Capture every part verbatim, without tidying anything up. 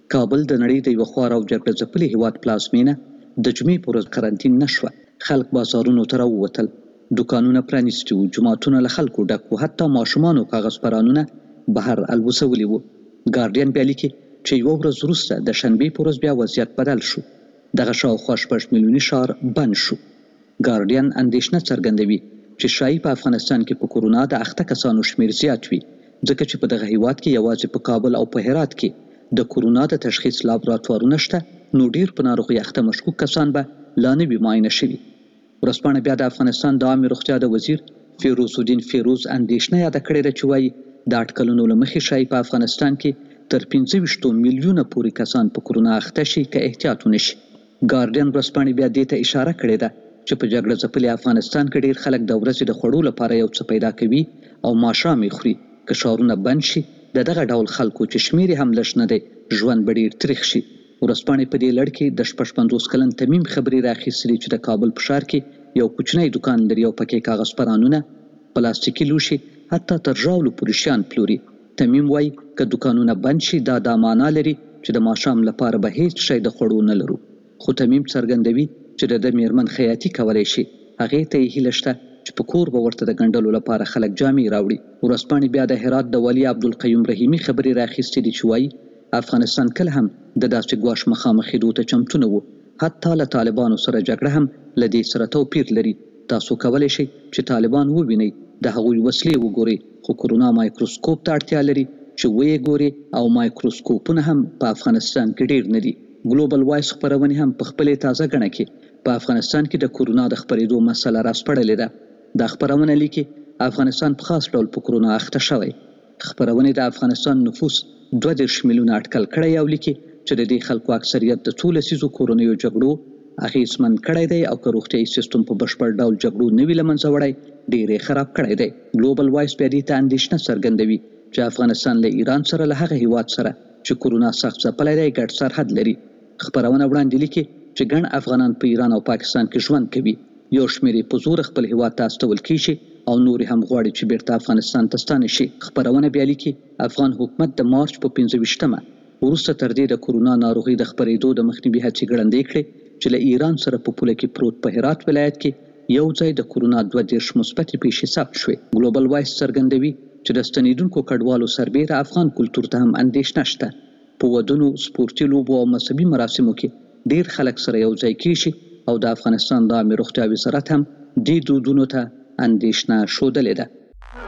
کابل د نړۍ د یو خوار او جګړه ځپلي هیواد پلازمینه د جمعې په ورځ قرنطین نشوه. خلک بازارونو ته راووتل، دکانونه پرانیستي وو، جوماتونه له خلکو ډک وو، حتی ماشومانو کاغذ پرانونه بهر الوځولي وو. ګارډین بیا لیکي چې یوه ورځ وروسته د شنبې په ورځ بیا وضعیت بدل شو. دغه شاوخوا شپږ میلیوني ښار بند شو. ګارډین اندېښنه څرګندوي چې ښایي په افغانستان کې په کورونا د اخته کسانو شمیر زیات وي، ځکه چې په دغه هیواد کې یوازې په کابل او په هرات کې د کورونا د تشخیص لابراتوارونه شته، نو ډیر په ناروغۍ اخته مشکوک کسان به لا نه وي معاینه شوي. ورځپاڼه بیا د افغانستان د عامې روغتیا د وزیر فیروز الدین فیروز اندېښنه یاده کړې ده چې وایي د اټکلونو له مخې ښایي په افغانستان کې تر پنځه ویشتو میلیونه پورې کسان په کورونا اخته شي که احتیاط ونه شي. ګارډین ورځپاڼې بیا دې ته اشاره کړې ده چې په جګړه ځپلي افغانستان کې ډیر خلک د ورځې د خوړو لپاره یو څه پیدا کوي او ماښام یې خوري. که ښارونه بند شي، د دغه ډول خلکو چې شمیر یې هم لږ نه دی، ژوند به ډیر تریخ شي. ورځپاڼې په دې لړ کې د شپږ پنځوس کلن تمیم خبرې راخیستلې چې د کابل په ښار کې یو کوچنی دکان لري او پکې کاغذ پرانونه، پلاستیکي لوښي، حتی تر ژاولو پورې شیان پلوري. تمیم وایي که دکانونه بند شي دا دا معنا لري چې د ماښام لپاره به هیڅ شی د خوړو نه لرو. خو تمیم څرګندوي چې د ده میرمن خیاطي کولی شي، هغې ته یې هیله شته چې په کور به ورته د ګنډلو لپاره خلک جامې راوړي. ورځپاڼې بیا د هرات د والي عبدالقیوم رحیمي خبرې راخیستې دي چې وایي افغانستان کله هم د داسې ګواښ مخامخېدو ته چمتو نه و، حتی له طالبانو سره جګړه هم له دې سره توپیر لري. تاسو کولی شئ چې طالبان ووینئ، د هغوی وسلې وګورئ، خو کورونا مایکروسکوپ ته اړتیا لري چې ویې ګوري، او مایکروسکوپونه هم په افغانستان کې ډیر نه دي. ګلوبل وایس خپرونې هم په خپلې تازه ګڼه کې په افغانستان کې د کورونا د خپرېدو مسله راسپړلې ده. دا خپرونه لیکي افغانستان په خاص ډول په کورونا اخته شوی. خپرونې د افغانستان نفوس دوه دېرش میلیونه اټکل کړی او لیکي چې د دې خلکو اکثریت د څو لسیزو کورنیو جګړو اغېزمن کړی دی، او که روغتیایي سیستم په بشپړ ډول جګړو نه وي له منځه وړی، ډېر یې خراب کړی دی. ګلوبل وایس بیا دې ته اندېښنه څرګندوي چې افغانستان له ایران سره له هغه هیواد سره چې کورونا سخت ځپلی دی ګډ سرحد لري. خپرونه وړاندې لیکي چې ګڼ افغانان په ایران او پاکستان کې ژوند کوي، یو شمېر یې په زور خپل هیواد ته استول کیږي او نور هم غواړي چې بیرته افغانستان ته ستانه شي. خپرونه بیا لیکي افغان حکومت د مارچ په پنځه ویشتمه وروسته تر دې د کورونا ناروغۍ د خپرېدو د مخنیوي هڅې ګړندۍ کړې چې له ایران سره په پوله کې پروت په هرات ولایت کې یو ځای د کورونا دوه دېرش مثبتې پیښې ثبت شوې. ګلوبل وایس څرګندوي چې د ستنېدونکو کډوالو سربیره افغان کلتور ته هم اندېښنه شته. په ودونو، سپورتي لوبو او مذهبي مراسمو کې ډیر خلک سره یو ځای کیږي، او د افغانستان د عامې روغتیا وزارت هم دې دودونو ته اندېښنه ښودلې ده.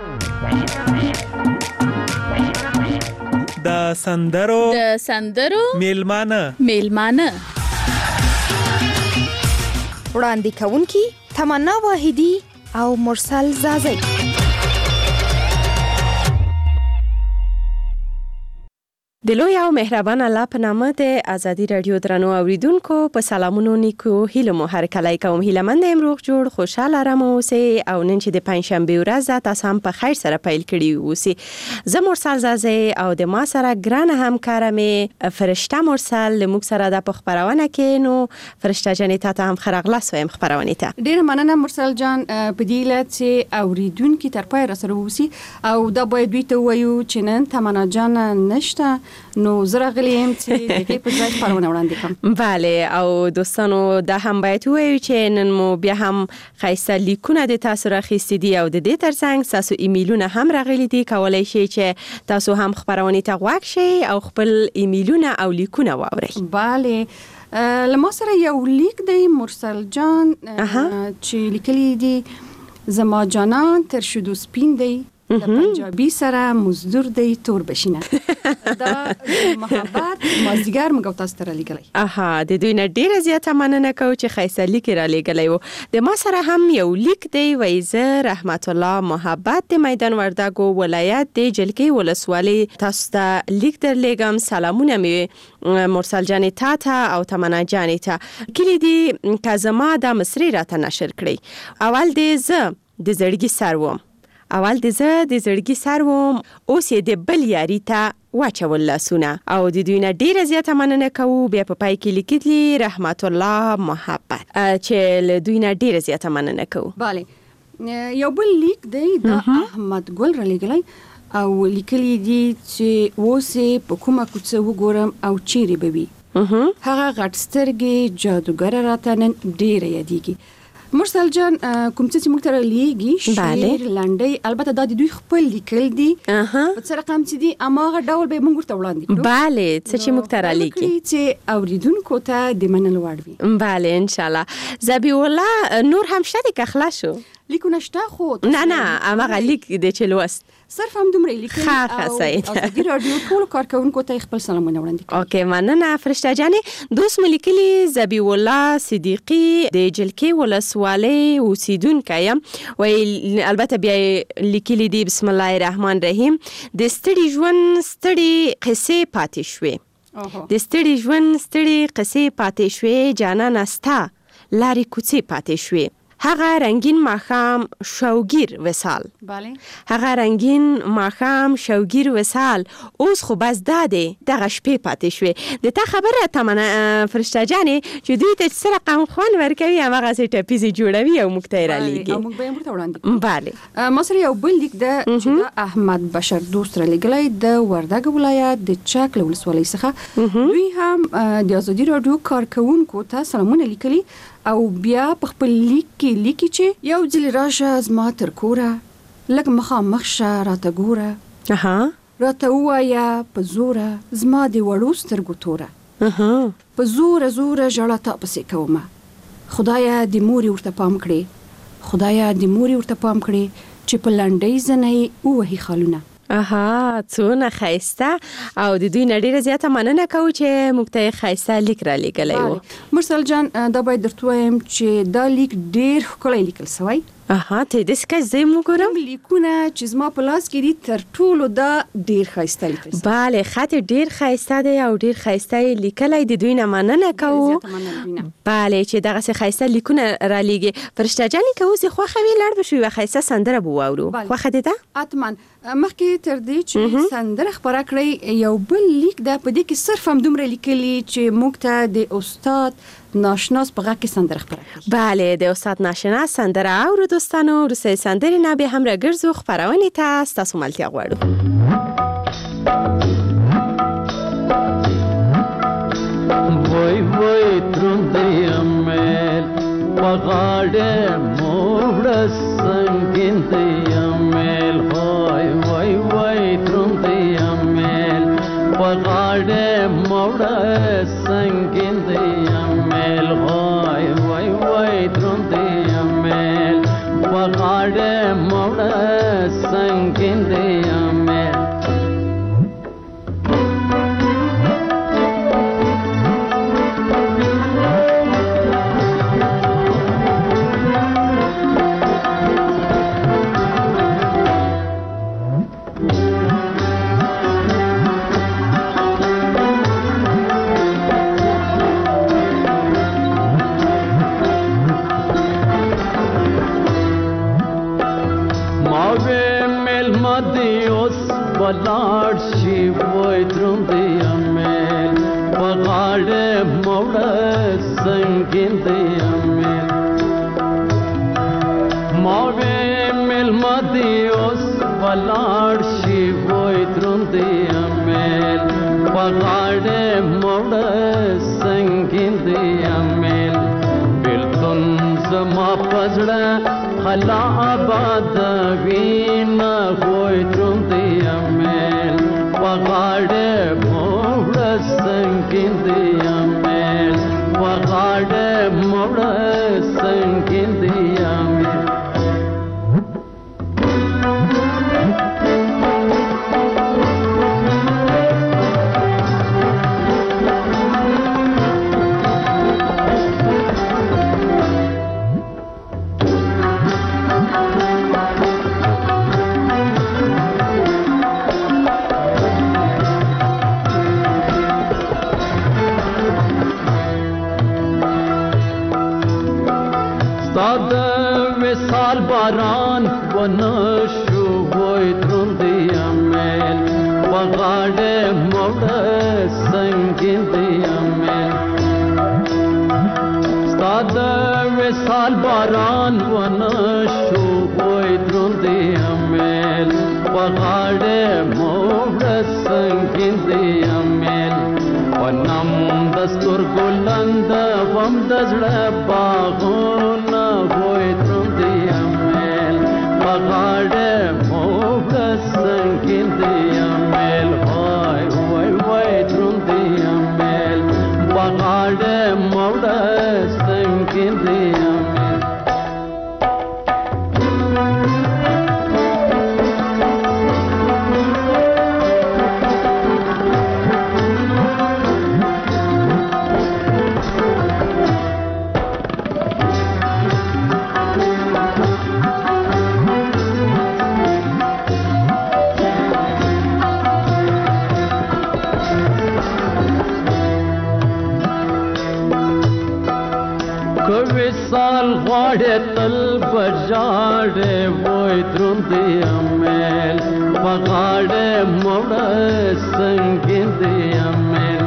د سندرو د سندرو میلمانه میلمانه وړاندې کوونکي تمنا واحدي او مرسل زازی. د لوی او مهربان الله په نامه د ازادي رادیو درنو اوریدونکو په سلامونو نیکو هیلو مو هر کله کوم هیله مند امروغ جوړ خوشاله آرام اوسئ، او نن چې د پنځشنبه ورځ تاسو هم په خیر سره پیل کړی اوسئ. زه مرسل زازی او د ما سره ګران همکاره مې فرشته مرسل لموږ سره د خبرونه کې. نو فرشته جانې ته هم خرغله سویم خبرونه ته. ډیر مننه مرسل جان، په دې لات چې اوریدونکو تر پای را سره اوسئ، او دا باید دوی ته وایو چې نن تمنا جان نشته، نو زه راغلی یم چې د دې په ځای خبرونه وړاندې کړم. بله، او دوستانو دا هم باید ووایو چې نن مو بیا هم ښایسته لیکونه د تاسو راخیستي دي، او د دې ترڅنګ تاسو ایمیلونه هم راغلي دي. کولی شئ چې تاسو هم خبرونې ته غوږ شئ او خپل ایمیلونه او لیکونه واورئ. بله، له ما سره یو لیک دی مرسل جان چې لیکلی دی زما جانان تر شدو سپین دی، د پنجابي سره مزدور دی تور بشینه. دا محبت مازدیګر موږ تاسو ته رالیږلی. اها، د دوی نه ډیره زیاته مننه کوو چې ښایسته لیک یې رالیږلی و. د ما سره هم یو لیک دی، وایي زه رحمت الله محبت د میدان وردګو ولایت د جلکې ولسوالۍ تاسو ته لیک درلیږم. سلامونه مې مرسل جانې تا ته او تمنا جانې ته. کلی دي که زما دا مصري راته نشر کړئ. اول د زه د زړګي سر وم اول د زه د زړګي سر وم اوس یې د بل یاري ته واچول لاسونه. او د دوی نه ډیره زیاته مننه کوو. بیا په پای کې لیکلي رحمت الله محبت چې له دوی نه ډیره زیاته مننه کوو. بله، یو بل لیک دی د احمد ګل را لیږلی. او لیکلي دي چې اوسې په کومه کوڅه وګورم او چیرې به وي. هغه غټ سترګې جادوګره راته نن ډېره یادېږي. مرسل جان کوم څه چې موږ ته رالیږي شعر لنډۍ البته دا د دوی خپل لیکل دي په څه رقم چې دي هماغه ډول به موږ ورته وړاندې کړو. بله څه چې موږ ته رالیږي چې اوریدونکو ته د منلو وړ وي. بله انشاءالله. ذبیح الله نور هم شته دي که خلاص شو؟ لیکونه شته خو نه نه هماغه لیک دی چې لوست صرف هم دومره لیکل او ازادي رادیو ټول کارکونکو ته خپل سلامونه وړاندې کوي. اوکې مننه فرشته جانې. دوست ملیکلی ذبیح الله صدیقی د جلکې ولسوالۍ اوسیدونکی یم وی البته بیا لیکلی دی بسم الله الرحمن الرحیم د ستړي ژوند ستړي قصې پاتې شوې د ستړي ژوند ستړي قصې پاتې شوې جانانه ستا لارې کوڅې پاتې شوې هغه رنگین ماښام شوګیر وصال بله هغه رنگین ماښام شوګیر وصال اوس خو بس داده دغه شپې پاتې شوې د تا خبره تمنه فرشته جانې چې دوی ته څه رقم خوند ورکوي هماغسې ټپیزې جوړوي او موږ ته یې رالیږي او موږ به یې ورته وړاندې کړو. بله ما سره یو بل لیک ده چې د احمد بشر دوست رالیږلی د وردګ ولایت د چک له ولسوالۍ څخه. دوی هم د ازادي راډیو کارکوونکو ته سلامونه لیکلي او بیا په خپل لیک کې لیکي چې یو ځل راشه زما تر کوره لږ مخامخ شه راته ګوره راته ووایه په زوره زما د وړو سترګو توره په زوره زوره ژړه تا پسې کومه خدایه د مورې ورته پام کړې خدایه د مورې ورته پام کړې چې په لنډۍ زنې ووهي خالونه. اها څونه ښایسته او د دوی نه ډېره زیاته مننه کوو چې موږ ته یې ښایسته لیک رالیږلی و. مرسل جان دا باید درته ووایم چې دا لیک ډېر ښکلی لیکل سوی. اها ته دې څه زه یې وګورم لیکونه چې زما په لاس کې دي تر ټولو دا ډېر ښایسته لیکل سوی. بله خط یې ډېر ښایسته دی او ډېر ښایسته یې لیکلی د دوی نه مننه کوو. بله چې دغسې ښایسته لیکونه رالیږي. فرشته جانې که اوس دې خوښه وي لاړ به شو یوه ښایسته سندره به واورو. خوښه دې ده؟ حتما. مخکې تر دې چې سندره خپره کړئ یو بل لیک ده په دې کې صرف هم دومره لیکلي چې موږ ته د استاد ناشناس په غږ کې سندره خپره کړي. بله د استاد ناشناس سندره اورو دوستانو. وروسته سندرې نه بیا هم راګرځو خپرونې ته ستاسو ملتیا غواړو. وای وای ترندې امیل پغاړې موړ سنگین دې امیل وای وای وای ترندې امیل پغاړې موړ سنگین دې امیل وای وای وای ترندې امیل پغاړې موړ سنگین دې امیل لاړ شي وای ترندې امیل پغاړې موړ سنگین دې امیل ما وې مېلمه دې اوس ولاړ شي وای ترندې امیل پغاړې موړ سنگین دې امیل بلتون زما پزړه خلا آباد وینا وای ترندې امیل پغاړې موړ سنگین دې امیل پغاړې موړ سنگین دې امیل باران ونشو وای ترندې امیل پغاړې موړ سنگین دې امیل ستا د وصال باران ونشو وای ترندې امیل پغاړې دستور ګلند غم د زړه باغونه وای ترندې امیل بغاړه موږ سنگین دی امیل وای وای وای ترندې امیل بغاړه موږ سنگین دی امیل سال غواړې تل بجاړې وای دروندې امیل بغاړې موړه سنگین دی امیل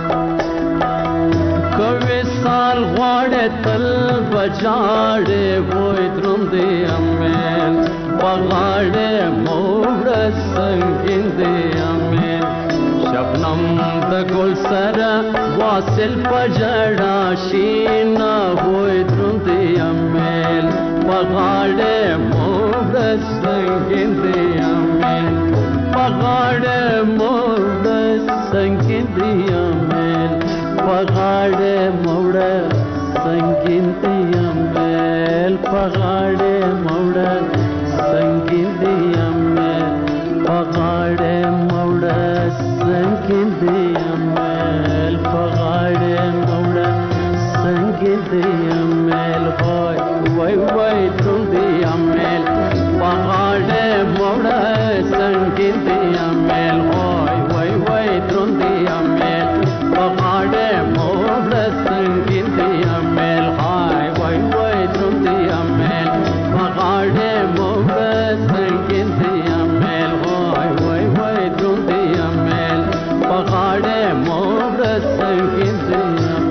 کوي سال غواړې تل بجاړې وای دروندې امیل بغاړې موړه سنگین دی امیل شبنم د ګل سره واصل پجړا شینا وای دروندې امیل بغاړې موږ سنگین دی امیل بغاړې موږ سنگین دی امیل بغاړې موږ سنگین دی امیل بغاړې موږ سنگین دی امیل بغاړې موږ سنگین دی امیل بغاړې موږ سنگین دی امیل وای وای وای ترندې امیل بغاړې موږ سنگین دی امیل وای وای وای ترندې امیل بغاړې موږ سنگین دی امیل وای وای وای ترندې امیل بغاړې موږ سنگین دی امیل وای وای وای ترندې امیل بغاړې موږ سنگین دی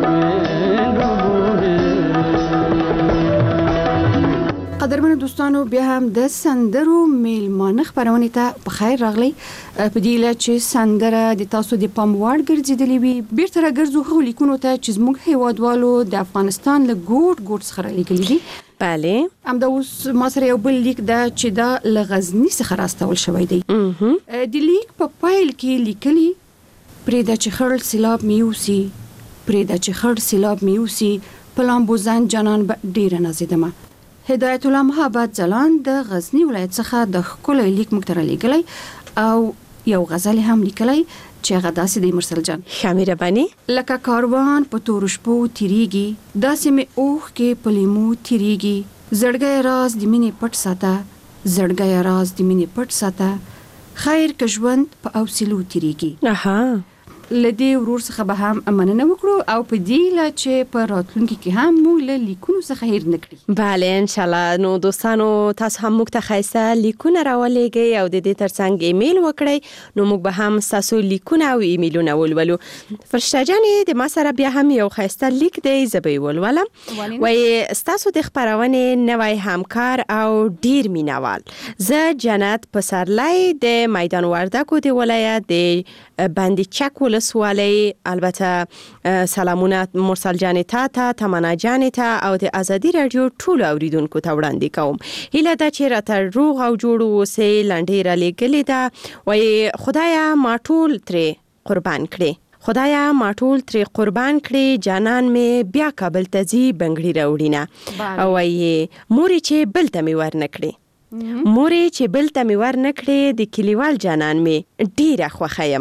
قدرمنو دوستانو بیا هم د سندرو میلمانه خبرونه ته په خیر راغلی په دې لاره چې سندره د تاسو د پام وړ ګرځېدلې وي بیرته راګرځو خو لیکونو ته چې زموږ هیوادوالو د افغانستان له ګوټ ګوټ څخه لیکلي دي بله همدا اوس ما سره یو بل لیک ده چې دا له غزني څخه راستول شوی دی د لیک په پایل کې لیکلي پرېږده چې خړ سیلاب میوسي پرېږده چې خړ سیلاب میوسي په لامبوزن جانان به ډېره نازېدمه هدایت الله محبت ځلان د غزني ولایت څخه د ښکلی لیک موږ ته رالیږلی او یو غزل هم لیکلی چې هغه داسې دی مرسل جان ښه مهرباني لکه کاروان په تورو شپو تیریږي داسې مې اوښکې په لیمو تیریږي زړګی راز د مینې پټ ساته زړګی راز د مینې پټ ساته خیر که ژوند په اوسلو تیریږي اها لدی ورور څخه به هم مننه وکړو او په دې لا چې په راتلونکي کې هم موږ له لیکونو څخه هیر نکړي بله ان شاء الله نو دوستانو تاسو هم موږ ته ښایسته لیکونه راولېږئ او د دې ترڅنګ ایمیل وکړئ نو موږ به هم ستاسو لیکونه او ایمیلونه ولولو فرشته جانې د ما سره بیا هم یو ښایسته لیک دی زه به یې ولولم وایي ستاسو د خپرونې نوی همکار او ډیر مینهوال زه جنت پسرلی د میدان وردګو د ولایت د بند چک ولسوالۍ البته سلامونه مرسل جانې ته ته تمنا جانې ته او د ازادي رادیو ټولو اوریدونکو ته وړاندې کوم هیله ده چې راته روغ او جوړ اوسئ لنډۍ رالیږلې ده وایي خدایه ما ټول ترې قربان کړې خدایا ما ټول ترې قربان کړې جانان مې بیا کابل ته ځي بنګړي راوړینه او وایي مورې چې بل ته مې ورنکړې مورې چې بل ته مې ورنکړې د کلیوال جانان مې ډیره خوښه یم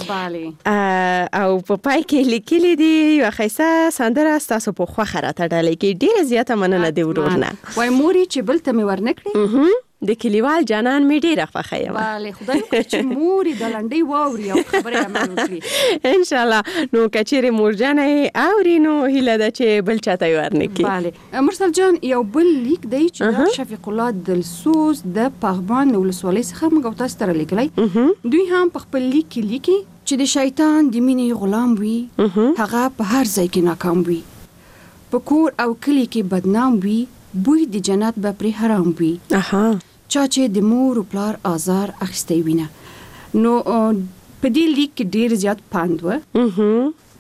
او په پای کې لیکلي دي یو ښایسته سندره ستاسو په خوښه راته ډالۍ کې ډیره زیاته مننه د ورور نه وایي مورې چې بل ته مې ورنکړې د کلیوال جانان مې ډیره خوښه یم bale خدای وکړي چې مور د لنډۍ واوري او خبره عمل وکړي ان شاء الله نو کچېره مور جانې اوري نو هیله ده چې بل چاته ورنکي bale مرسل جان یو بل لیک دی چې شفیق الله دلسوز د پغمان ولسوالۍ څخه موږ تاسو ته لیکلی دوی هم په خپل لیک کې لیکي چې د شیطان د مینې غلام وي هغه په هر ځای کې ناکام وي په کور او کلی کې بدنام وي بوی د جنت به پرې حرام وي اها چا چې د مور او پلار آزار اخیستی وینه نو په دې لیک کې ډیر زیات پاند و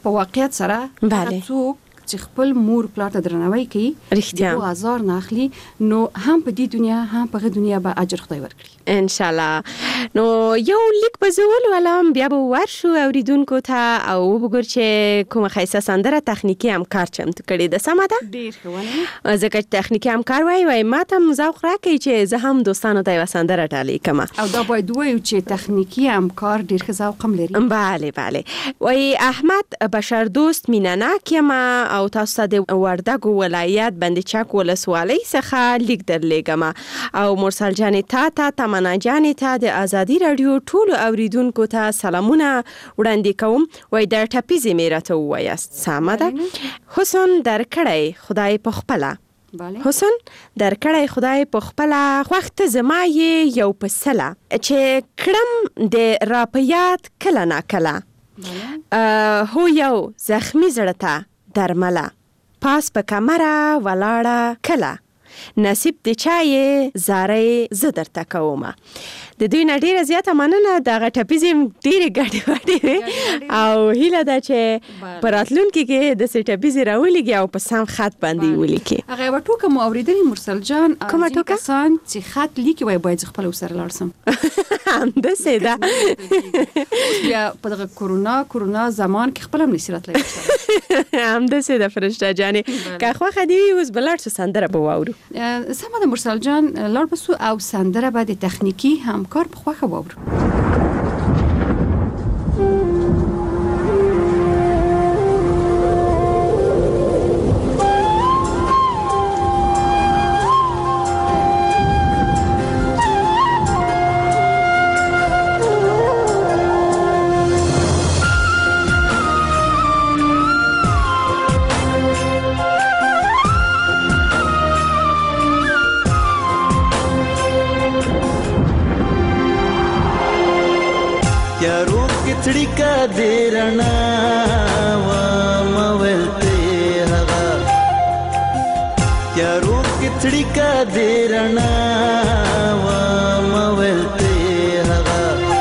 په واقعیت سره بله څوک چې خپل مور پلار ته درناوی کوي رښتیا د آزار نه اخلي نو هم په دې دنیا هم په غو دنیا به اجر خدای ورکړي ان شاء الله. نو یو لیک په زول ولم بیا به ورشو اوریدونکو ته او وګور چې کومه خیسه سندره تخنیکی همکار چمتو کړي د سمه ده ډیر ښه ځکه تخنیکی همکار وای وای ماته مزاق راکړي چې زه هم دوستانو ته یو سندره ټالی کما او دا باید وایو چې تخنیکی همکار ډیر ښه ذوق هم لري. بله بله وای احمد بشر دوست مینناک یم او تاسو د وردګو ولایت بندي چک ولسوالۍ څخه لیک درلېږم او مرسل جانې تا ته تمنا جانې ته د ازادي رادیو ټولو اوریدونکو ته سلامونه وړاندې کوم. وای د ټپیزې مې راته ووایاست سمه ده حسن درکړی خدای په خپله حسن درکړی خدای په خپله خوښ زما یې یو پسله چې کړم د راپیات کله ناکله هو یو زخمی زړه ته درمله پاس په کمره ولاړه کله نصیب د چای زارې زه درته کومه. د دوی نه ډیره زیاته مننه دغه ټپیزې ډیرې ګډې وډې او هیله ده چې په راتلونکي کې د سې ټپیزې راولېږي او په سم خط باندې ولیکي. هغه یوه ټوکه مو اورېدلې مرسل جان کومه ټوکه؟ کسان چې خط لیکي وایي باید زه خپله ورسره لاړ سم همداسې ده بیا په دغه کورونا کورونا زمان کې خپله هم نشي راتلی همداسې ده فرشته جانې که خوښه دې وي اوس به لاړ شو سندره به واورو. سمه ده مرسل جان لاړ به سو او سندره به د تخنیکي همکار په خوښه واورو. څړیکا دې رڼا ومولته هغه یارو کې څړیکا دې رڼا ومولته هغه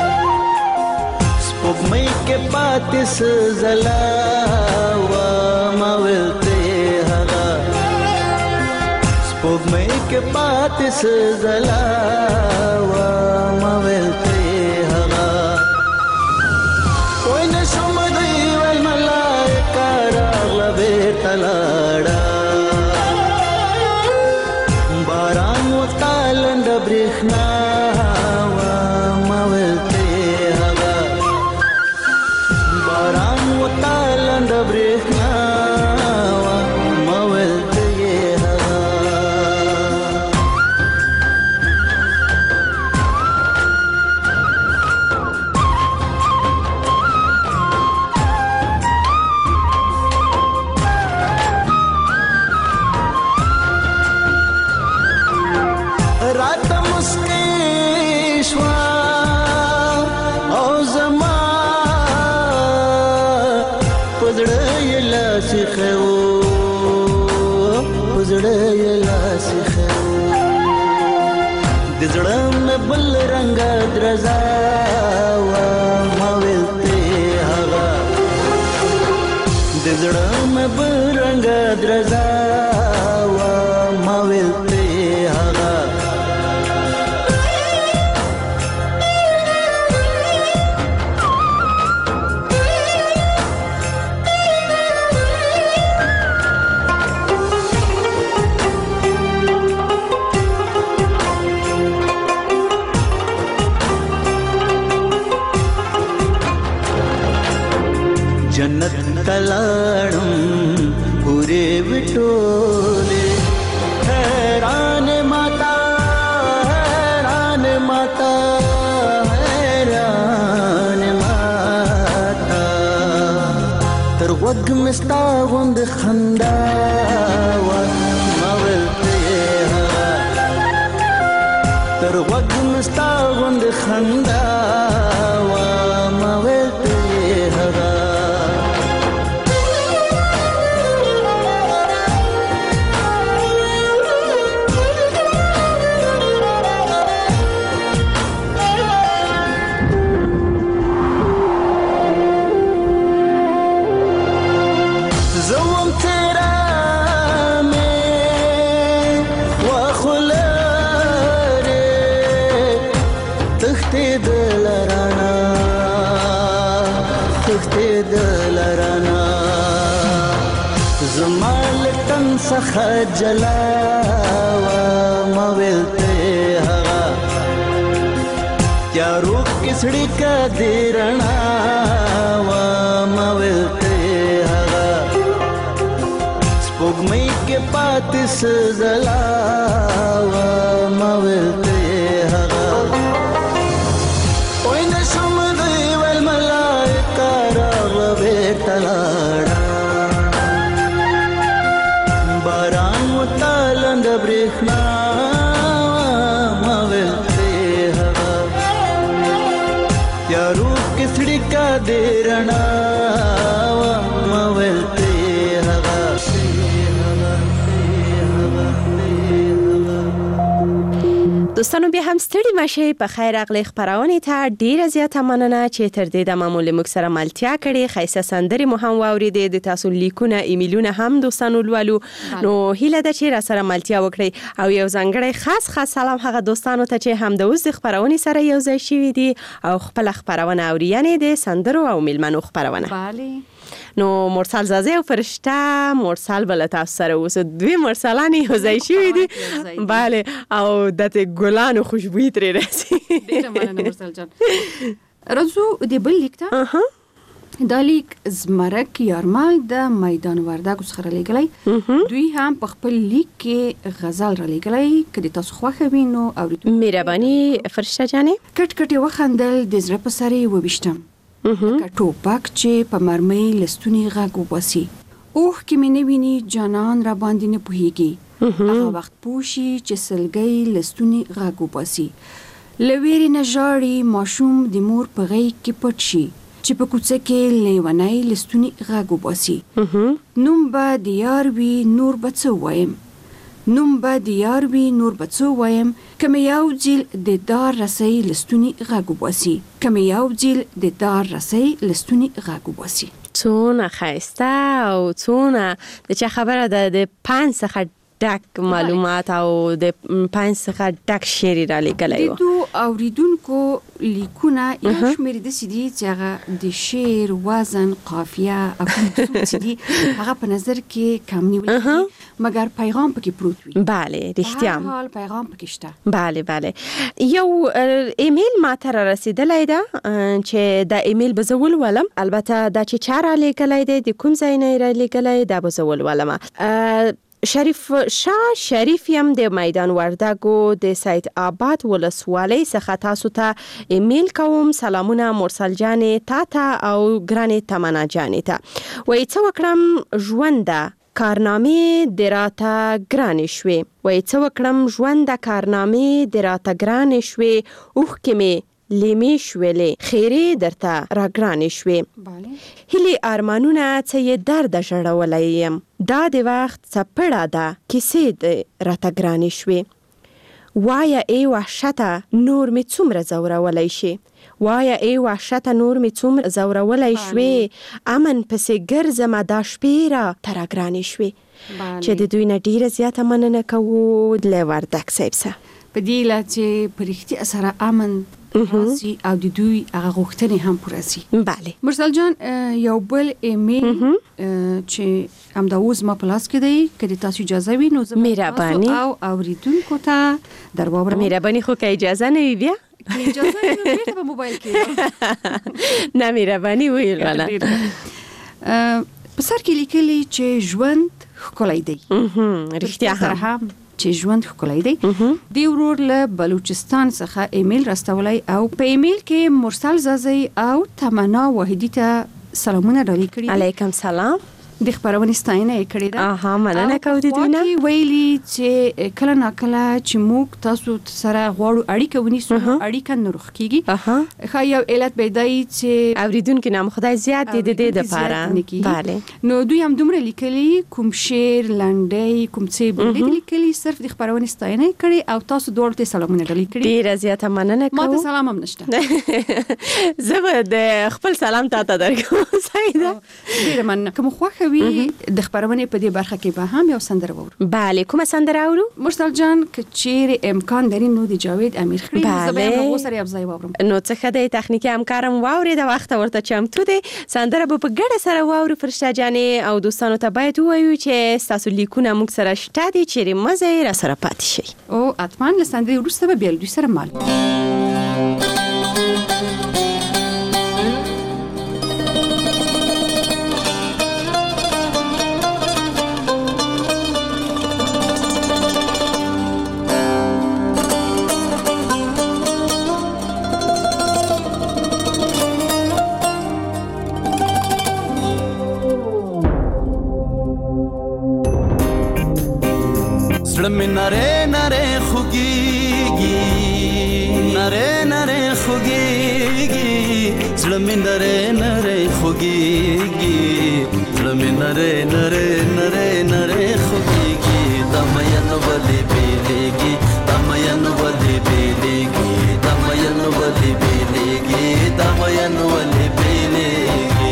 سپوږمۍ کې پاتې سزلا ومولته هغه سپوږمۍ کې پاتې سزلا ومولته تلاړه باران وتالند برېښنا ومولته هغه باران وتالند برېښنا ومولته هغه بل رنگ درزا و مولته هغه د زړه مې بل رنگ درزا و مولته هغه जन्नत तलाड़म पूरे बिटोले हैरान माता हैरान माता हैरान माता तर वग मिस्ता गुंद खंदा व मवलते तर वग मिस्ता गुंद खंदा व मवलते हरा څخه جلا وا ما ویلته هغه تیارو کې سړی کا دې رڼا وا ما ویلته هغه سپوږمۍ کې پاتې سزلا وا ما ویلته هغه وای نشم دی ول ملائکه راغله تلاړه باران وتالند برېښنا ما ویلته هغه تیارو کې سړی کا دې رڼا ما ویلته هغه دوستانو بیا هم ستړي مشي په خیر اغلی خبرونه ته ډیره زیاته مننه چې تر دې د معمول موږ سره ملتیا کړي خیسه سندري مو هم واوریدې د تاسو لیکونه ایمیلونه هم دوستانو لولو نو هیله ده چې را سره ملتیا وکړي او یو ځانګړی خاص خاص سلام هغه دوستانو ته چې هم د اوس د خبرونه سره یو ځای شوي دي او خپل خبرونه اورینې د سندرو او میلمنو خبرونه بله نو مرسل زازه او فرشته مرسل بل تاسو سره اوس دوی مرسلانی یو ځای شوي دي بله او دته ګلانو خوشبوئی ترې راځي ډیره مننه مرسل جان راځو د بل لیک ته دا لیک زمرک یارمل د میدان وردګو څخه لګلای دوی هم په خپل لیک کې غزل را لګلای کله تاسو خوښه وینو او مهرباني فرشته جانې کټ کټ وخندل د زړه په سره وبشتم که ټوپک چې په مرمۍ لستونی غږ وباسي اوه کې مې نه ویني جانان را باندې نه پوهیږي هغه وخت پوشي چې سلګۍ لستونی غږ وباسي لویری نه ژاړي ماشوم د مور په غېږ کې پټ شي چې په کوڅه کې لیونی لستونی غږ وباسي نوم به د یار وي نور به څه وایم نوم به د یار وي نور به څه وایم که مې یو جیل د دار رسۍ لستونی غږ وباسي که مې یو جیل د دار رسۍ لستونی غږ وباسي څونه ښایسته او څونه د چا خبره ده د پنځ څخه ډک معلومات او د پنځ څخه ډک شعر را لیکلی و د دوه اوریدونکو لیکونه یو شمېر داسې دي چې هغه د شعر وزن قافیه او کوم څه دي هغه په نظر کې کم نیول کېږي مګر پیغام پکې پروت وي بله رښتیا هر حال پیغام پکې شته بله بله یو ایمیل ما ته را رسیدلی ده چې دا ایمیل به زه ولولم البته دا چې چا را لیکلی دی د کوم ځای نه یې را لیکلی دا به زه ولولم شریف شاه شریف یم د میدان وردګو د سید آباد ولسوالۍ څخه تاسو ته ایمیل کوم سلامونه مرسل جانې تا ته او ګرانې تمنا جانې ته وایي څه وکړم ژونده کارنامې د راته ګرانې شوې وایي څه وکړم ژونده کارنامې د راته ګرانې شوې اوښکې مې لیمې شوېلې خیرې درته راګرانې شوې هیلې ارمانونه څه یې درده ژړولی یم دا د وخت څپړه ده کیسې د راته ګرانې شوې وایه ای وحشته نور مې څومره ځورولی شي وایه ای وحشته نور مې څومره ځورولی شوې امن پسې ګرځمه دا شپې راته راګرانې شوې چې د دوی نه ډیره زیاته مننه کوو له وردګ صاحب څخه په دې لا چې په رښتیا سره امن راسي او د دوی هغه غوښتنې هم پوره سي بله مرسل جان یو بل ایمیل چې همدا اوس ما په لاس کې دی که د تاسو اجازه وي نو زه مهرباني او اوریدونکو ته در واورم مهرباني خو که اجازه نه وي بیا اجازه وي نو بیرته په موبایل کې نه مهرباني ویل ولا په سر کې لیکلي چې ژوند ښکلی دی رښتیا هم چې ژوند ښکلی دی دی ورور له بلوچستان څخه ایمیل راستولی او په ایمیل کې مرسل زازی او تمنا واحدی ته سلامونه ډالۍ کړي علیکم سلام د خبرونې ستاینه یې کړې ده اها مننه کوو د دوی نه ویلي چې کله ناکله چې موږ تاسو سره غواړو اړیکه ونیسو اړیکه نه روغ کیږي ښه یو علت به دی چې اوریدونکو نام خدای زیات دي د دې دپاره بله نو دوی هم دومره لیکلي کوم شعر لنډۍ کوم څه بل لیکلي صرف د خبرونې ستاینه یې کړې او تاسو دواړو ته سلامونه ډالۍ کړي ډیره زیاته مننه کوو ما ته سلام هم نشته زه به د خپل سلام تا ته درکوم سعیده ډیره مننه کوم خوښه کوي د خبرونې په دې برخه کې به هم یو سندره وورو. بله، کومه سندره اورو؟ مرسل جان که چیرې امکان لري نو د جاوید امیر خړي بله. زه به یې هغو سره یو ځای واورم. نو څه ښه دی، تخنیکي همکارم واوري د وخت ورته چمتو دی. سندره به په ګډه سره واورو فرشته جانې، او دوستانو ته باید ووایو چې ستاسو لیکونه موږ سره شته دي، چیرې مزه یې را سره پاتې شي. او حتما له سندرې وروسته به بیا له دوی سره مال زړه نره نره خوږیږي، نره نره خوږیږي، زړه مې نره نره خوږیږي، زړه مې نره نره نره نره خوږیږي، د مین ولې بیلېږي، د مین ولې بیلېږي، د مین ولې بیلېږي، د مین ولې بیلېږي.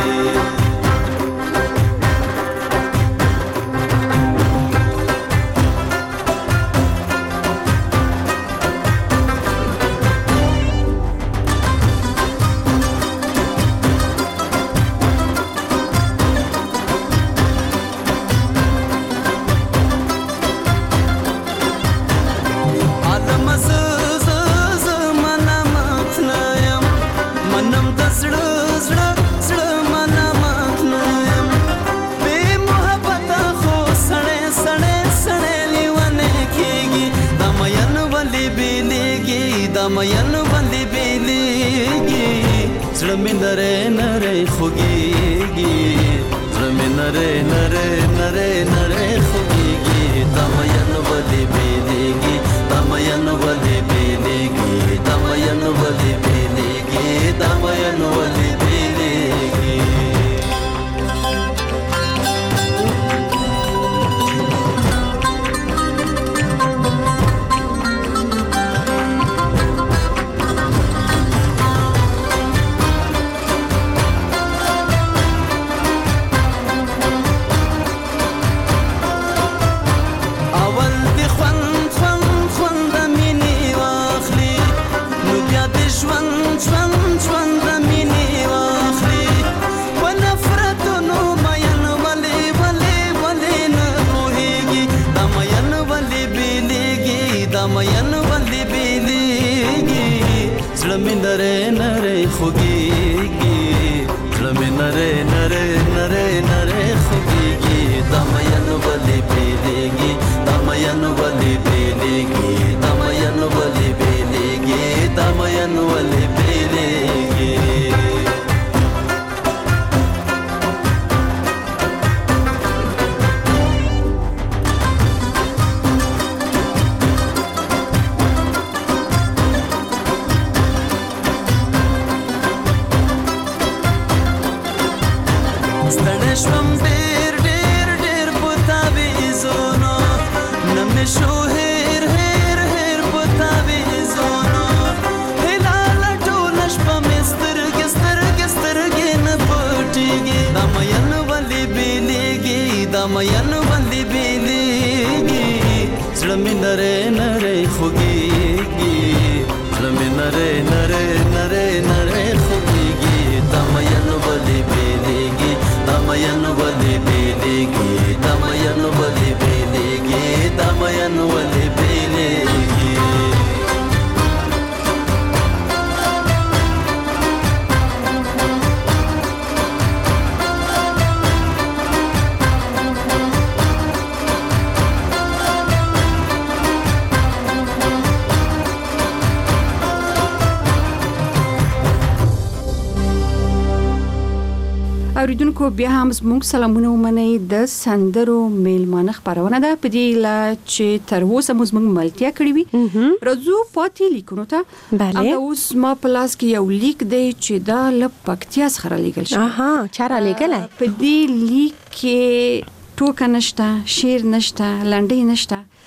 مین باندې بیلېږي، زړه مې نری نری خوږیږي، زړه مې نری نری نری نری خوږیږي، دا مین باندې بیلېږي، دا مین باندې بیلېږي، دا مین باندې بیلېږي، دا مین باندې بیلېږي. زړه مې نری نری خوږیږي، زړه مې نری نری نری نری خوږیږي، دا مین ولې بیلېږي، دا مین ولې بیلېږي، دا مین ولې بیلېږي، دا مین ولې بیلېږي. شوم ډېر ډېر ډېر په تعویضونو، نه مې شو هېر هېر هېر په تعویضونو، هلاله ټوله شپه مې سترګې سترګې سترګې نه پټېږي، دا مین ولې بیلېږي، دا مین ولې بیلېږي، زړه مې نری نری خوږیږي، زړه مې نری نری نری نری خوږیږي، دا مین ولې بیلېږي، دا مین ولې بیلېږي، دا مین ولې بیلېږي، دا مین ولې بیلېږي. اوریدونکو بیا هم زموږ سلامونه ومنئ. د سندرو میلمانه خبرونه ده په دې لا چې تر اوسه موږ ملتیا کړی وي. راځو پاتې لیکونو ته. بله. او اوس ما په لاس کې یو لیک دی چې دا له پکتیا څخه رالیږل شوی. اها چا رالیږلی؟ په دې لیک کې ټوکه نشته، شعر نشته، لنډۍ نشته.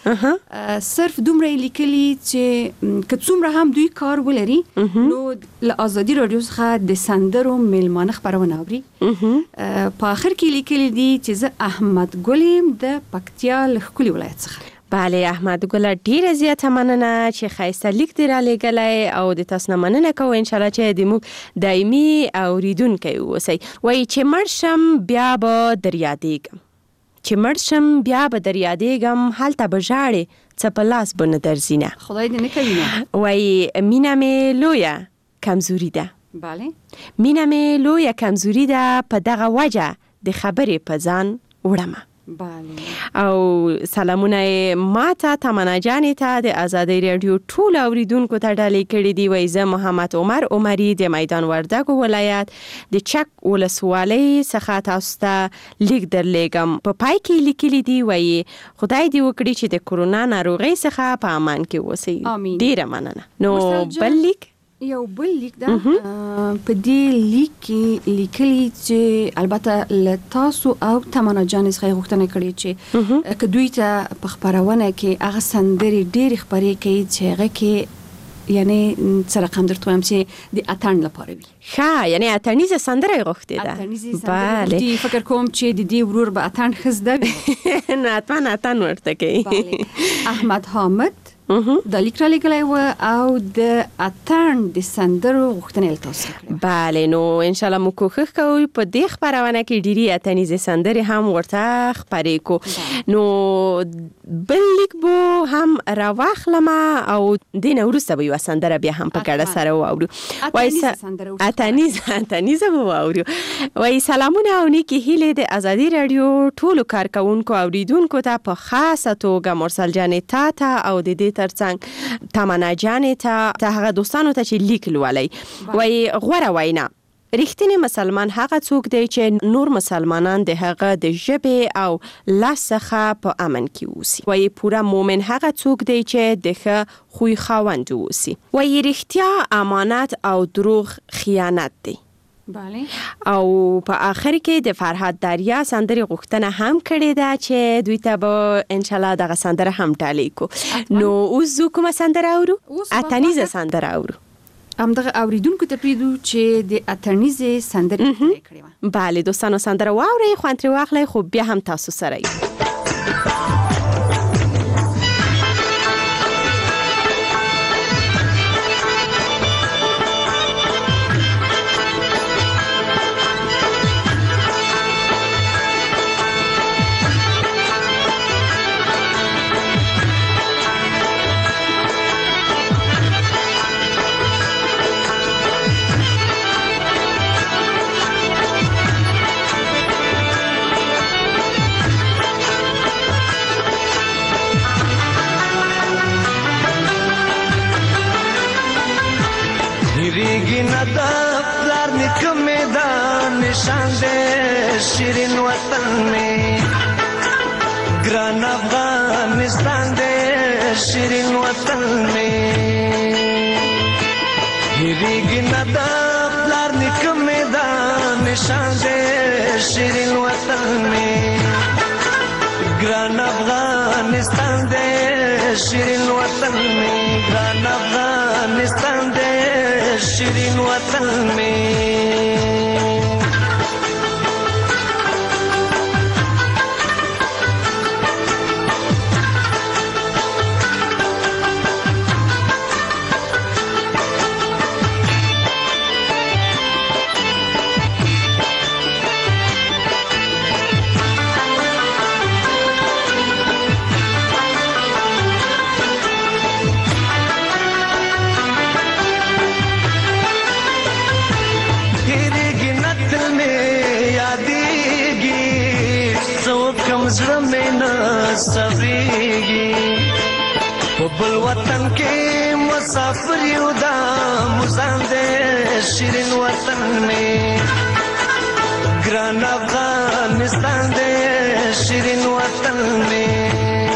صرف دومره لیکلي چې که څومره هم دوی کار ولري نو له ازادي رادیو څخه د سندرو میلمانه خبرونه اوري. په آخر کې لیکلي دي چې زه احمد ګل یم د پکتیا له ښکلي ولایت څخه. بله احمد ګله ډیره زیاته مننه چې ښایسته لیک دې رالیږلی او د تاسو نه مننه کوو انشاءالله چې د موږ دایمي اورېدونکی واوسئ. وایي چې مړ شم بیا به در یادېږم، چې مړ شم بیا به در یادېږم، هلته به ژاړې څه په لاس به نه درځینه. خدای دې نه کوي نه. وایي مینه مې لویه کمزوري ده. بله مینه مې لویه کمزوري ده، په دغه وجه د خبرې په ځان وړمه. بله او سلامونه ما ته تمنا جانې ته د آزادۍ راډیو ټول اوریدونکو ته ډالۍ کړي دي. وایي زه محمد عمر عمري د میدان وردګو ولایت د چک ولسوالۍ څخه تاسو ته لیک درلیږم. په پای کې لیکلي دي وایي خدای دې وکړي چې د کرونا ناروغۍ څخه په امان کې اوسئ. ډیره مننه. نو بل لیک یو بل لیک ده په دې لیک کې لیکلي چې البته له تاسو او تمنا جان څخه غوښتنه کړې چې که دوی ته په خبرونه کې هغه سندرې ډېرې خبرې کوي چې هغه کې یعنی څه رقم درته وایم چې د اتڼ لپاره وي. ښه یعنی اتڼیزه سندره یې غوښتې ده. اتڼیزه سندره دي فکر کوم چې د دې ورور به اتڼ ښه زده وي. نو حتما اتڼ ورته کوي. احمد حامد د لیک را لیکلی و او د اتڼ د سندرو غوښتنه له تاسو کړې. بله نو انشاءالله موږ کوښښ کوو په دې خپرونه کې ډېرې اتڼیزې سندرې هم ورته خپرې کړو. نو بل لیک به هم راواخلم او دې نه وروسته به یوه سندره بیا هم په ګډه سره واورو. اتڼیزه اتڼیزه به واورو. وایي سلامونه او نیکې هیلې د ازادي راډیو ټولو کارکوونکو اوریدونکو ته په خاصه توګه مرسل جانې تا ته او د دې ترڅنګ تمنا جانې ته ته هغه دوستانو ته چې لیک لولئ. وایي غوره وینا رښتینی مسلمان هغه څوک دی چې نور مسلمانان د هغه د ژبې او لاس څخه په امن کې اوسي. وایي پوره مومن هغه څوک دی چې د ښه خوی خاوند اوسي. وایي رښتیا امانت او دروغ خیانت دی. بله او په آخر کې د فرهاد دریا سندرې غوښتنه هم کړې ده چې دوی ته به انشاءالله دغه سندره هم ډالۍ کړو. نو اوس زه کومه سندره اورو؟ اتڼیزه سندره اورو. همدغه اوریدونکو ته پرېږدو چې د اتڼیزې سندرې غوښتنه یې کړې وه. بله دوستانو سندره واورئ، خوند ترې واخلئ، خو بیا هم تاسو سره یو. شیرین وطن میں گران افغانستان دے شیرین وطن میں ہیریگی ندا پلار نکم میدان نشان دے شیرین وطن میں گران افغانستان دے شیرین وطن میں گران افغانستان دے شیرین وطن میں بل وطن کے مسافر یودا مزان دے شیرین وطن میں گران افغانستان دے شیرین وطن میں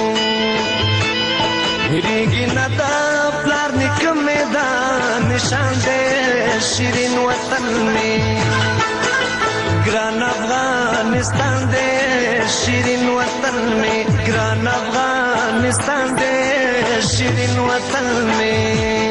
ہریگی ندا پلار نکم میدان نشان دے شیرین وطن میں گران افغانستان افغانستان دے شیرین وطن میں گران افغانستان دے شیرین وطن میں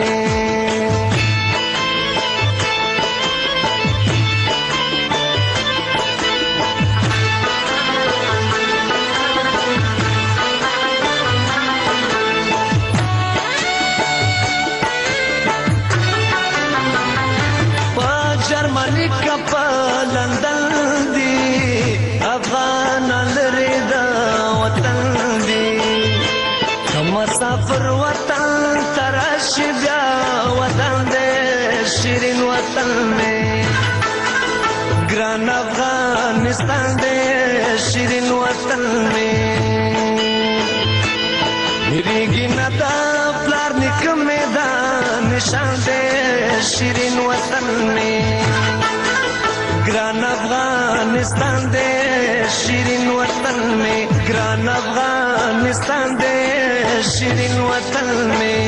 جرمنی کا پا لندن دی افغان لری دا وطن دی مسافر وطن تراشی بیا وطن دے شیرین وطن میں گران افغانستان دے شیرین وطن میں میریگی ندا پلار نکم میدان نشان دے شیرین وطن میں گران افغانستان دے شیرین وطن میں گران افغانستان دے شیرین وطن میں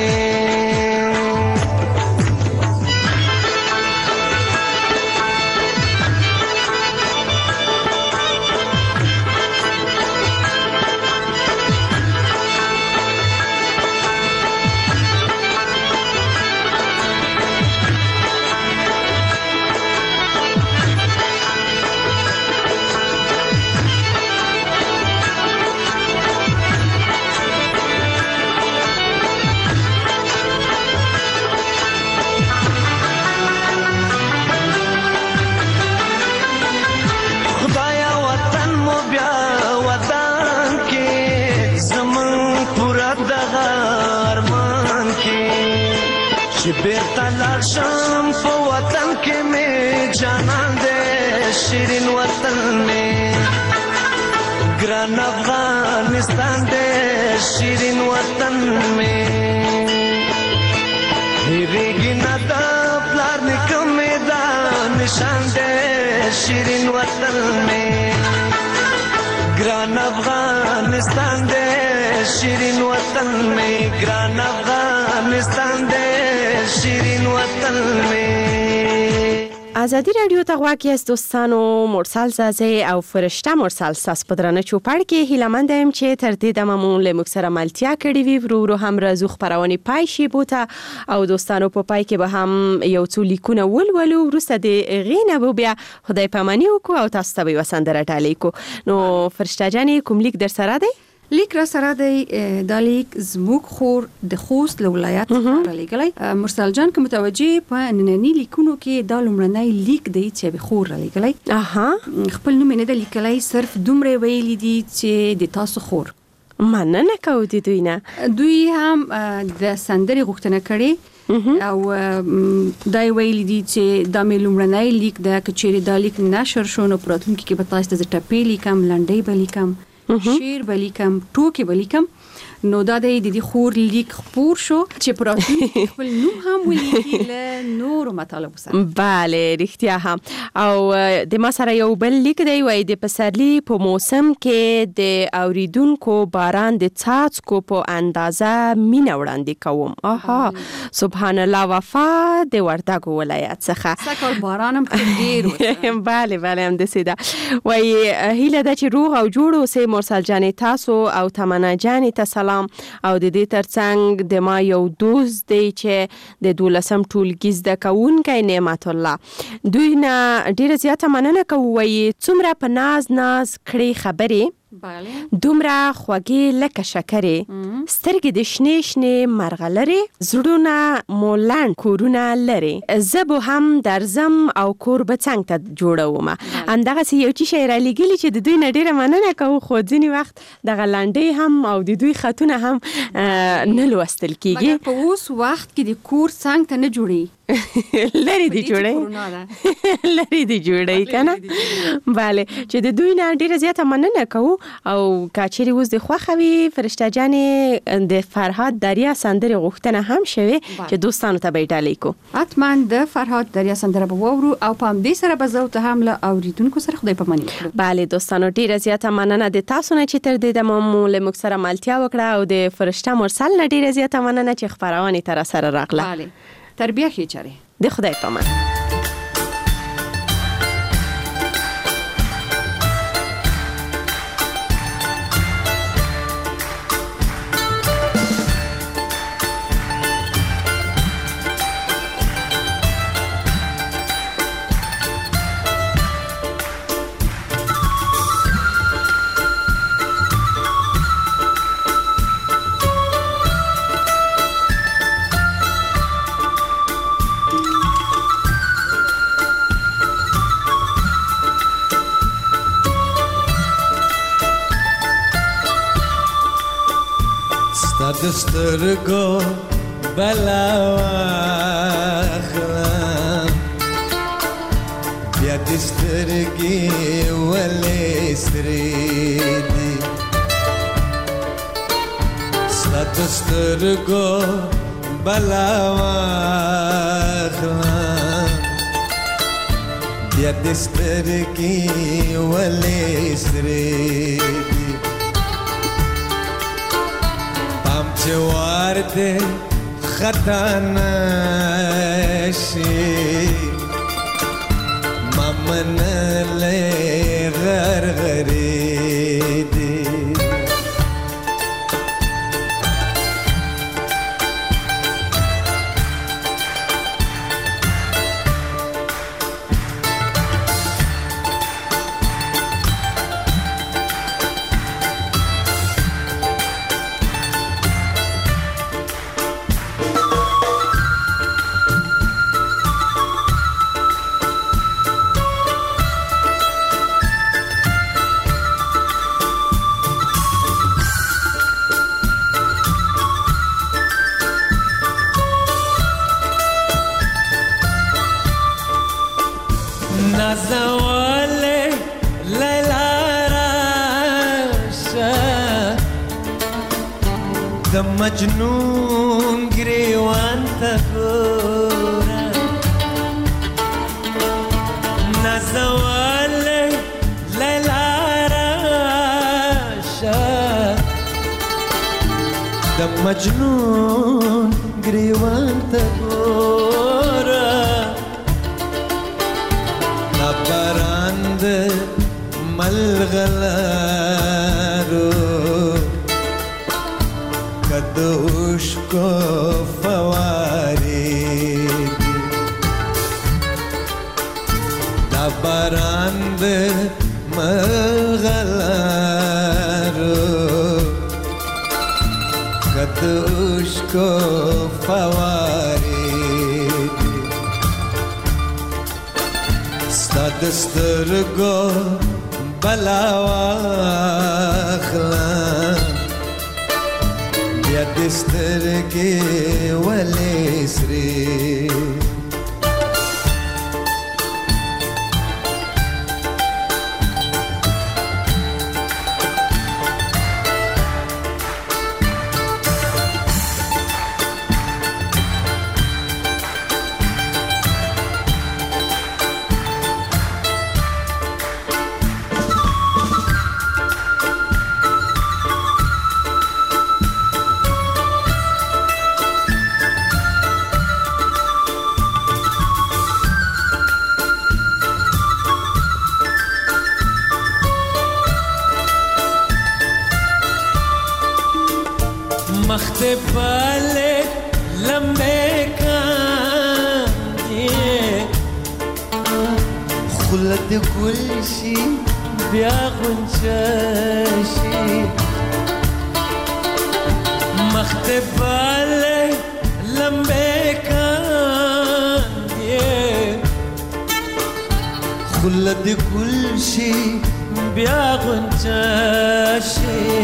بیرتا لارشم په وطن کې می جانان دے شیرین وطن میں گران افغانستان دے شیرین وطن میں هیریږي نه دا پلار نکم میدان نشان دے شیرین وطن میں گران افغانستان دے شیرین وطن میں گران افغانستان دے شیرین وطن میں ازادي رادیو ته غواړی است دوستانو مرسل زازی او فرشته مرسل ساس پدرانه چوپړ کې هیلمند یم چې تر دې دمه مون له مکسره ملتیا کړی وی ورو ورو هم رازو خبرونه پای شي بوته او دوستانو په پای کې به هم یو څو لیکونه ولولو ورسته د غینه به بیا خدای پامانی وکړو او تاسو ته به وسندره ټالی کو نو فرشته جانی کوم لیک در سره دی لیک را سره دی د لیک زموږ خور د خوست له ولایت څخه لګلای مرسل جان که متوجي په نننی لیکونو کې د لومړنۍ لیک دی چې به خور لګلای اها خپل نوم نه د لیکلای صرف دومره ویل دي چې د تاسو خور مننه کوي د دوی نه دوی هم د سندري غوښتنه کړې او دای ویل دي چې د لومړنۍ لیک د کچېری د لیک نشر شونه پراتونکو کې به تاسو ته ټپېلی کم لنډۍ بلی کم شیر بلیکم ټوکی بلیکم نو دا د دې خور لیک خپور شو چې پراتونکو خپل نوم هم ولیکي له نور مطالب سره bale رښتیا هم او د ما سره یو بل لیک دی وای د پسرلی په موسم کې د اوریدونکو باران د څاڅکو په اندازه مینه وړاندې کوم اها سبحان الله وفا د وردګو ولایت څخه سکه باران هم ډیر bale bale هم د سیدا وای هیله د چې روغ او جوړ اوسې مرسل جان تاسو او تمنا جان ته سلام او د دې ترڅنګ د ما یو دوست دی چې د دولسم ټولګي زده کوونکی نعمت الله دوی نه ډیره زیاته مننه کوي څومره په ناز ناز کړي خبرې bale دومره خوږې لکه شکرې سترګې د شنې شنې مرغلرې زړونه مولان کورونه لري زبو هم درزم او کور به څنګه ته جوړوم همدغه یو چی شعر لګلی چې د دوی نه ډیره مننه کوم خو ځینی وخت د غلانډي هم او د دوی خطونه هم نه لوستل کیږي په اوس وخت کې د کور څنګه ته نه جوړي لری دی جوړي لری دی جوړي کنه bale چې د دوی نه ډیره زیاته مننه کوم او کاچری اوس د خوخوي فرشته جانې د فرهاد دریا سندره غوښتنه هم شوه چې دوستانو ته بیٹالی کو حتما د فرهاد دریا سندره به وورو او پام دې سره به زو ته هم له اوریدونکو سره خدای په منی کړو bale دوستانو ډیره زیاته مننه د تاسو نه چې تر دې د ممول مکسره ملتیا وکړه او د فرشته مرسل نه ډیره زیاته مننه چې خبرونه تر سره راغله bale تربیه خې چاره د خدای په امان دسترګو بلا واخلم بیا دسترګي ولې سرې دي دسترګو بلا واخلم بیا دسترګي ولې سرې دي جوار دے خطا نشی ممن لے غرغری دی نازوالي ليلى راشا د مجنون گریوان تا گورا نازوالي ليلى راشا د مجنون گریوان تا گورا برند ملغلارو کدوش کو فواری دا برند ملغلارو کدوش کو فواری دسترګو بلا واخلم بیا دسترګې ولې سرې مخته بالے لمبے کاندی خلد گلشی بیا غنچشی مخته بالے لمبے کاندی خلد گلشی بیا غنچشی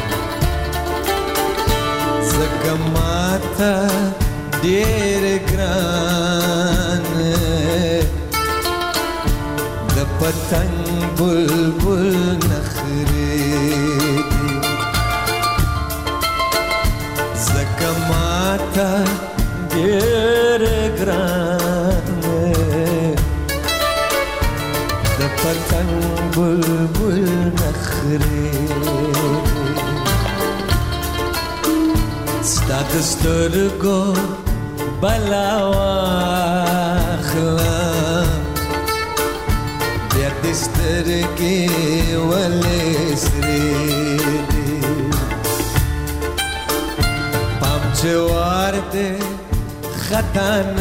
زکماتا ډېر ګران د پتنګ بلبل نخرې دي زکماتا ډېر ګران د پتنګ بلبل نخرې ستا دسترګو بلا واخلم بیا دسترګې ولې سرې دي پام جوار دې خطا